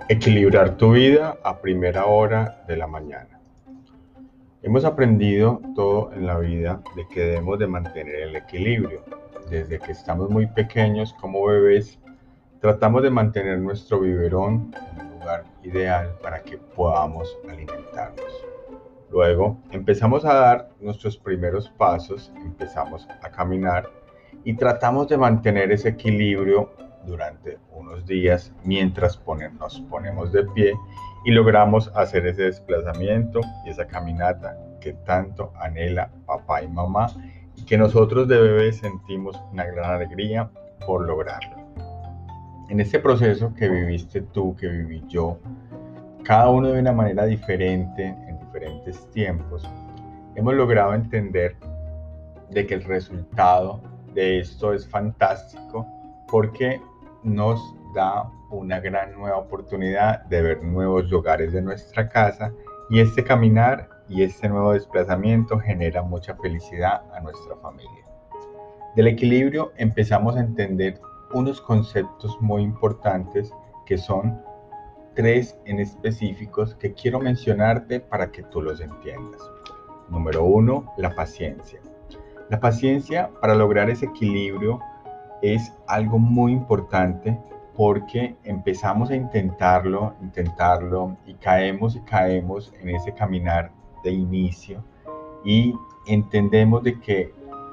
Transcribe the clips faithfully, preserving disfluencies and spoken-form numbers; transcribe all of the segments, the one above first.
Equilibrar tu vida a primera hora de la mañana. Hemos aprendido todo en la vida de que debemos de mantener el equilibrio. Desde que estamos muy pequeños como bebés, tratamos de mantener nuestro biberón en un lugar ideal para que podamos alimentarnos. Luego empezamos a dar nuestros primeros pasos, empezamos a caminar y tratamos de mantener ese equilibrio durante unos días mientras pone- nos ponemos de pie y logramos hacer ese desplazamiento y esa caminata que tanto anhela papá y mamá y que nosotros de bebés sentimos una gran alegría por lograrlo. En este proceso que viviste tú, que viví yo, cada uno de una manera diferente, en diferentes tiempos, hemos logrado entender de que el resultado de esto es fantástico porque nos da una gran nueva oportunidad de ver nuevos lugares de nuestra casa y este caminar y este nuevo desplazamiento genera mucha felicidad a nuestra familia. Del equilibrio empezamos a entender unos conceptos muy importantes que son tres en específicos que quiero mencionarte para que tú los entiendas. Número uno, la paciencia. La paciencia para lograr ese equilibrio es algo muy importante porque empezamos a intentarlo, intentarlo y caemos y caemos en ese caminar de inicio y entendemos de que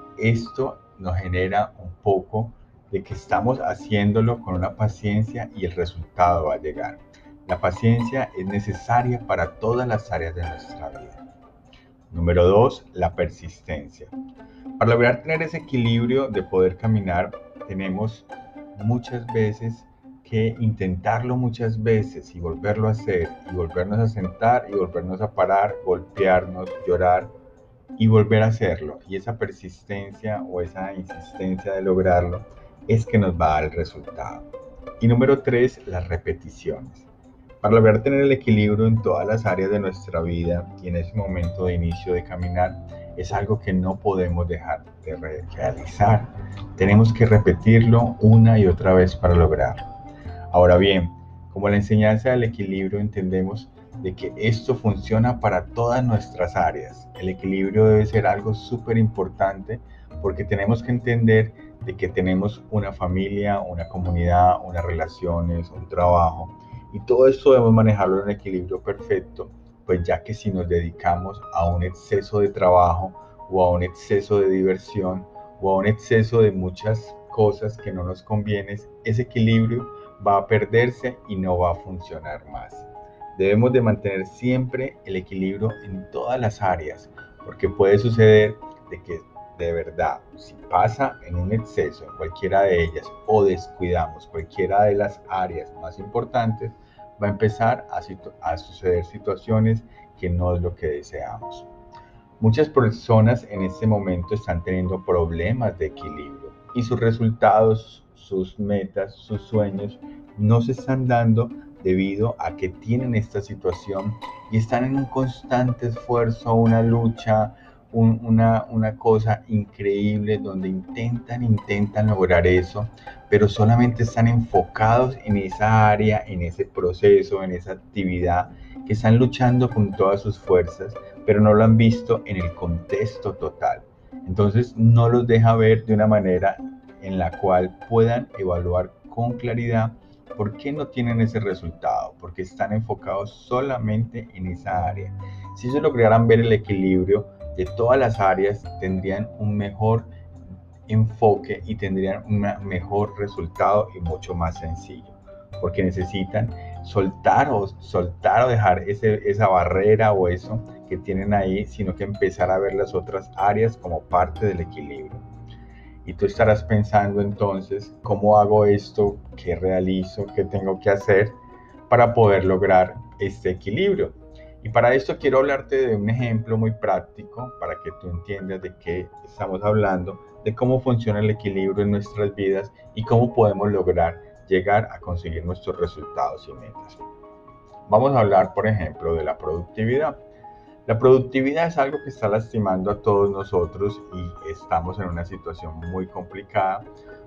esto nos genera un poco de que estamos haciéndolo con una paciencia y el resultado va a llegar. La paciencia es necesaria para todas las áreas de nuestra vida. Número dos, la persistencia. Para lograr tener ese equilibrio de poder caminar, tenemos muchas veces que intentarlo muchas veces y volverlo a hacer y volvernos a sentar y volvernos a parar, golpearnos, llorar y volver a hacerlo. Y esa persistencia o esa insistencia de lograrlo es que nos va a dar el resultado. Y número tres, las repeticiones. Para lograr tener el equilibrio en todas las áreas de nuestra vida y en ese momento de inicio de caminar, es algo que no podemos dejar de re realizar. Tenemos que repetirlo una y otra vez para lograrlo. Ahora bien, como la enseñanza del equilibrio entendemos de que esto funciona para todas nuestras áreas. El equilibrio debe ser algo súper importante porque tenemos que entender de que tenemos una familia, una comunidad, unas relaciones, un trabajo y todo esto debemos manejarlo en un equilibrio perfecto, pues ya que si nos dedicamos a un exceso de trabajo o a un exceso de diversión o a un exceso de muchas cosas que no nos convienen, ese equilibrio va a perderse y no va a funcionar más. Debemos de mantener siempre el equilibrio en todas las áreas, porque puede suceder de que de verdad, si pasa en un exceso en cualquiera de ellas o descuidamos cualquiera de las áreas más importantes, va a empezar a, situ a suceder situaciones que no es lo que deseamos. Muchas personas en este momento están teniendo problemas de equilibrio y sus resultados, sus metas, sus sueños no se están dando debido a que tienen esta situación y están en un constante esfuerzo, una lucha, un, una, una cosa increíble donde intentan, intentan lograr eso, pero solamente están enfocados en esa área, en ese proceso, en esa actividad, que están luchando con todas sus fuerzas pero no lo han visto en el contexto total. Entonces no los deja ver de una manera en la cual puedan evaluar con claridad por qué no tienen ese resultado, porque están enfocados solamente en esa área. Si ellos lograran ver el equilibrio de todas las áreas, tendrían un mejor enfoque y tendrían un mejor resultado y mucho más sencillo, porque necesitan soltar o soltar o dejar ese, esa barrera o eso que tienen ahí, sino que empezar a ver las otras áreas como parte del equilibrio. Y tú estarás pensando entonces, ¿cómo hago esto? ¿Qué realizo? ¿Qué tengo que hacer para poder lograr este equilibrio? Y para esto quiero hablarte de un ejemplo muy práctico para que tú entiendas de qué estamos hablando, de cómo funciona el equilibrio en nuestras vidas y cómo podemos lograr llegar a conseguir nuestros resultados y metas. Vamos a hablar, por ejemplo, de la productividad. La productividad es algo que está lastimando a todos nosotros y estamos en una situación muy complicada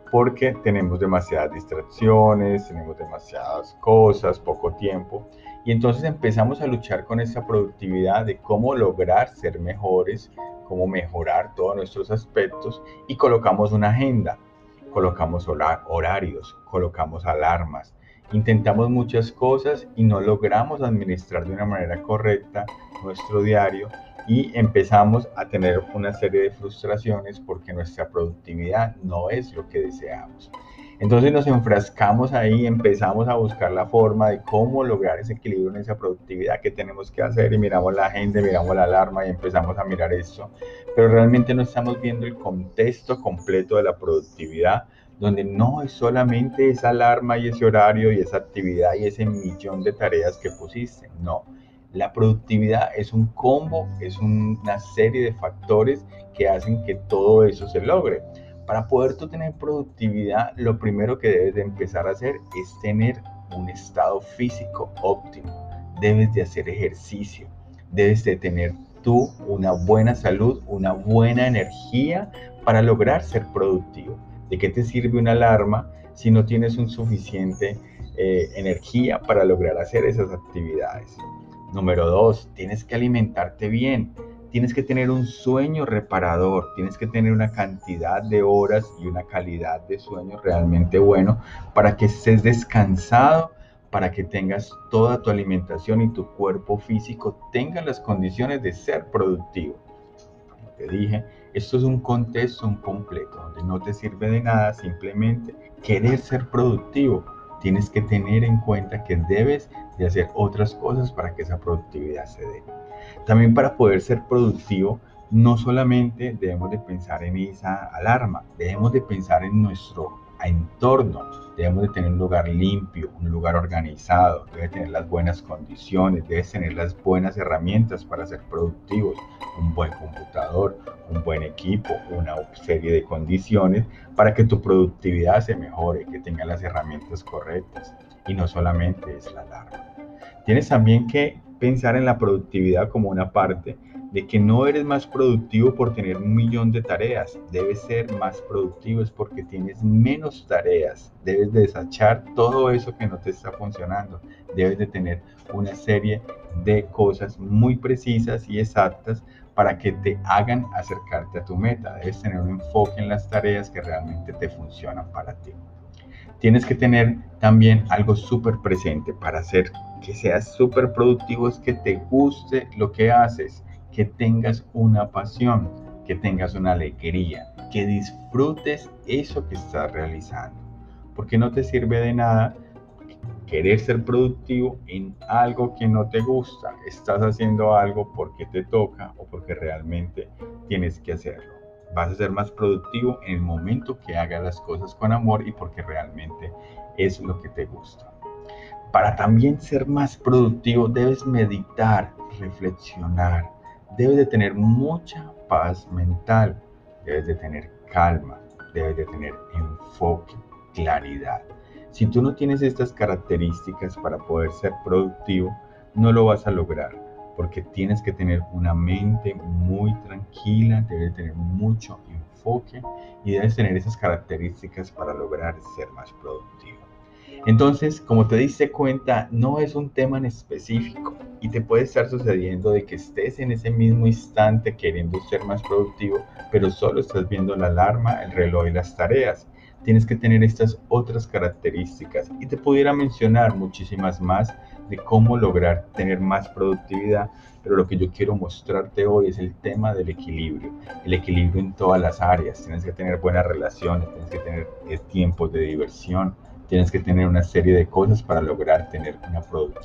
porque tenemos demasiadas distracciones, tenemos demasiadas cosas, poco tiempo, y entonces empezamos a luchar con esa productividad de cómo lograr ser mejores, cómo mejorar todos nuestros aspectos, y colocamos una agenda, colocamos horarios, colocamos alarmas, intentamos muchas cosas y no logramos administrar de una manera correcta nuestro diario y empezamos a tener una serie de frustraciones porque nuestra productividad no es lo que deseamos. Entonces nos enfrascamos ahí, empezamos a buscar la forma de cómo lograr ese equilibrio en esa productividad que tenemos que hacer y miramos la agenda, miramos la alarma y empezamos a mirar esto, pero realmente no estamos viendo el contexto completo de la productividad, donde no es solamente esa alarma y ese horario y esa actividad y ese millón de tareas que pusiste, no. La productividad es un combo, es una serie de factores que hacen que todo eso se logre. Para poder tú tener productividad, lo primero que debes de empezar a hacer es tener un estado físico óptimo. Debes de hacer ejercicio, debes de tener tú una buena salud, una buena energía para lograr ser productivo. ¿De qué te sirve una alarma si no tienes un suficiente eh, energía para lograr hacer esas actividades? Número dos, tienes que alimentarte bien, tienes que tener un sueño reparador, tienes que tener una cantidad de horas y una calidad de sueño realmente bueno para que estés descansado, para que tengas toda tu alimentación y tu cuerpo físico tenga las condiciones de ser productivo. Como te dije, esto es un contexto, un completo, donde no te sirve de nada simplemente querer ser productivo. Tienes que tener en cuenta que debes de hacer otras cosas para que esa productividad se dé. También para poder ser productivo, no solamente debemos de pensar en esa alarma, debemos de pensar en nuestro entorno, debemos de tener un lugar limpio, un lugar organizado, debes tener las buenas condiciones, debes tener las buenas herramientas para ser productivos, un buen computador, un buen equipo, una serie de condiciones para que tu productividad se mejore, que tengas las herramientas correctas y no solamente es la alarma. Tienes también que pensar en la productividad como una parte de que no eres más productivo por tener un millón de tareas, debes ser más productivo es porque tienes menos tareas, debes desechar todo eso que no te está funcionando, debes de tener una serie de cosas muy precisas y exactas para que te hagan acercarte a tu meta, debes tener un enfoque en las tareas que realmente te funcionan para ti. Tienes que tener también algo súper presente para hacer que seas súper productivo, es que te guste lo que haces, que tengas una pasión, que tengas una alegría, que disfrutes eso que estás realizando. Porque no te sirve de nada querer ser productivo en algo que no te gusta. Estás haciendo algo porque te toca o porque realmente tienes que hacerlo. Vas a ser más productivo en el momento que hagas las cosas con amor y porque realmente es lo que te gusta. Para también ser más productivo debes meditar, reflexionar, debes de tener mucha paz mental, debes de tener calma, debes de tener enfoque, claridad. Si tú no tienes estas características para poder ser productivo, no lo vas a lograr, porque tienes que tener una mente muy tranquila, debes tener mucho enfoque y debes tener esas características para lograr ser más productivo. Entonces, como te diste cuenta, no es un tema en específico y te puede estar sucediendo de que estés en ese mismo instante queriendo ser más productivo, pero solo estás viendo la alarma, el reloj y las tareas. Tienes que tener estas otras características y te pudiera mencionar muchísimas más de cómo lograr tener más productividad, pero lo que yo quiero mostrarte hoy es el tema del equilibrio, el equilibrio en todas las áreas. Tienes que tener buenas relaciones, tienes que tener tiempos de diversión, tienes que tener una serie de cosas para lograr tener una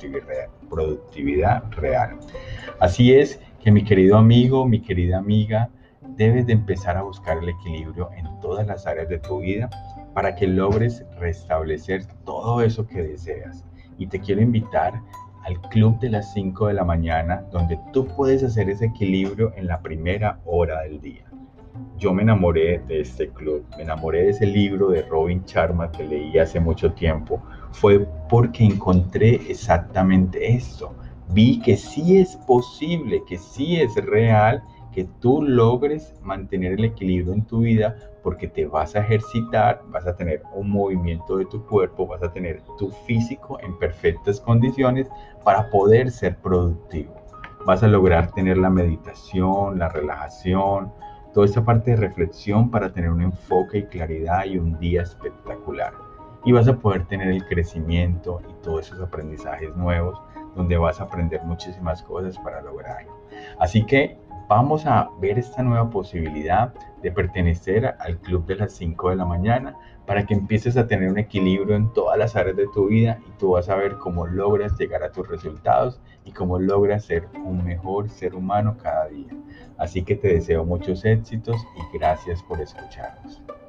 productividad real. Así es que mi querido amigo, mi querida amiga, debes de empezar a buscar el equilibrio en todas las áreas de tu vida para que logres restablecer todo eso que deseas. Y te quiero invitar al club de las cinco de la mañana, donde tú puedes hacer ese equilibrio en la primera hora del día. Yo me enamoré de este club, me enamoré de ese libro de Robin Sharma que leí hace mucho tiempo, fue porque encontré exactamente esto. Vi que sí es posible, que sí es real, que tú logres mantener el equilibrio en tu vida, porque te vas a ejercitar, vas a tener un movimiento de tu cuerpo, vas a tener tu físico en perfectas condiciones para poder ser productivo. Vas a lograr tener la meditación, la relajación, toda esta parte de reflexión para tener un enfoque y claridad y un día espectacular. Y vas a poder tener el crecimiento y todos esos aprendizajes nuevos, donde vas a aprender muchísimas cosas para lograrlo. Así que vamos a ver esta nueva posibilidad de pertenecer al club de las cinco de la mañana, para que empieces a tener un equilibrio en todas las áreas de tu vida, y tú vas a ver cómo logras llegar a tus resultados y cómo logras ser un mejor ser humano cada día. Así que te deseo muchos éxitos y gracias por escucharnos.